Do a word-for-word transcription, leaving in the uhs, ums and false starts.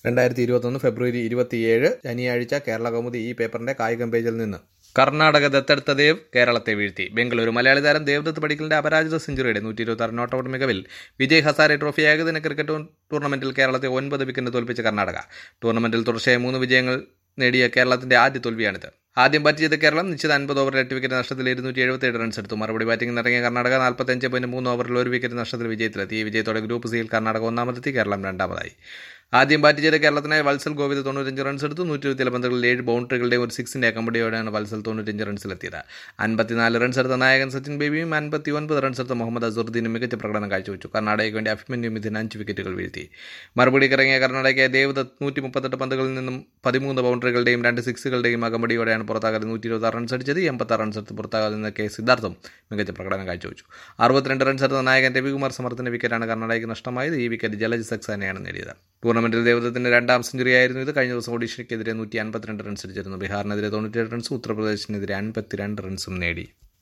രണ്ടായിരത്തി ഇരുപത്തൊന്ന് ഫെബ്രുവരി ഇരുപത്തിയേഴ് ശനിയാഴ്ച കേരള കൗമുദി ഈ പേപ്പറിന്റെ കായികം പേജിൽ നിന്ന്. കർണാടക ദത്തെടുത്ത ദേവ് കേരളത്തെ വീഴ്ത്തി. ബംഗളൂരു മലയാളി താരം ദേവ്ദത്ത് പടിക്കലിന്റെ അപരാജിത സെഞ്ചുറിയുടെ നൂറ്റി ഇരുപത്തി ആറ് നോട്ട് ഔട്ട് മികവിൽ വിജയ് ഹസാരെ ട്രോഫി ഏകദിന ക്രിക്കറ്റ് ടൂർണമെന്റിൽ കേരളത്തെ ഒൻപത് വിക്കറ്റിന് തോൽപ്പിച്ച കർണാടക. ടൂർണമെന്റിൽ തുടർച്ചയായ മൂന്ന് വിജയങ്ങൾ നേടിയ കേരളത്തിന്റെ ആദ്യ തോൽവിയാണിത്. ആദ്യം ബാറ്റ് ചെയ്ത കേരളം നിശ്ചിത അൻപത് ഓവറിൽ എട്ട് വിക്കറ്റ് നഷ്ടത്തിൽ ഇരുന്നൂറ്റി എഴുപത്തിയേഴ് റൺസ് എടുത്തു. മറുപടി ബാറ്റിംഗിന് ഇറങ്ങിയ കർണാടക നാൽപ്പത്തഞ്ച് പോയിന്റ് മൂന്ന് ഓവറിൽ ഒരു വിക്കറ്റ് നഷ്ടത്തിൽ വിജയത്തിലെത്തി. ഈ വിജയത്തോടെ ഗ്രൂപ്പ് സിയിൽ കർണാടക ഒന്നാമതെത്തി, കേരളം രണ്ടാമതായി. ആദ്യം ബാറ്റ് ചെയ്ത കേരളത്തിനായി വത്സൽ ഗോവിന്ദ് തൊണ്ണൂറ്റഞ്ച് റൺസ് എടുത്തു. നൂറ്റി ഇരുപത്തിയേഴ് പന്തുകളിൽ ഏഴ് ബൗണ്ടറികളുടെയും ഒരു സിക്സിന്റെ അക്കമ്പടിയോടെയാണ് വത്സൽ തൊണ്ണൂറ്റഞ്ച് റൺസിലെത്തിയത്. അൻപത്തിനാല് റൺസ് എടുത്ത നായകൻ സച്ചിൻ ബേബിയും അൻപത്തി ഒൻപത് റൺസ് എടുത്ത മുഹമ്മദ് അസറുദ്ദീനും മികച്ച പ്രകടനം കാഴ്ചവെച്ചു. കർണാടകയ്ക്ക് വേണ്ടി അഭിമന്യു മിഥുൻ അഞ്ച് വിക്കറ്റുകൾ വീഴ്ത്തി. മറുപടിക്ക് ഇറങ്ങിയ കർണാടകയെ ദേവദത്ത് നൂറ്റി മുപ്പത്തെട്ട് പന്തുകളിൽ നിന്നും പതിമൂന്ന് ബൗണ്ടറികളുടെയും രണ്ട് സിക്സുകളുടെയും അകമ്പടിയോടെയാണ് പുറത്താകാതെ നൂറ്റി ഇരുപത്തി ആറ് റൺസ് അടിച്ചത്. എൺപത്തി റൺസ് എടുത്ത് പുറത്താകാതെ നിന്ന് കെ സിദ്ധാർത്ഥും മികച്ച പ്രകടനം കാഴ്ചവെച്ചു. അറുപത്തിരണ്ട് റൺസ് എടുത്ത നായകൻ രവികുമാർ സമർത്ഥന്റെ വിക്കറ്റാണ് കർണാടകയ്ക്ക് നഷ്ടമായത്. ഈ വിക്കറ്റ് ജലജ് സക്സേനയാണ് നേടിയത്. ടൂർണമെന്റിൽ ദേവദത്തിന്റെ രണ്ടാം സെഞ്ചുറിയായിരുന്നു ഇത്. കഴിഞ്ഞ ദിവസം ഒഡീഷയ്ക്കെതിരെ നൂറ്റി അൻപത്തിരണ്ട് റൺസ് അടിച്ചിരുന്നു. ബീഹാറിനെതിരെ തൊണ്ണൂറ്റിയേഴ് റൺസും ഉത്തർപ്രദേശിനെതിരെ അൻപത്തിരണ്ട് റൺസും നേടി.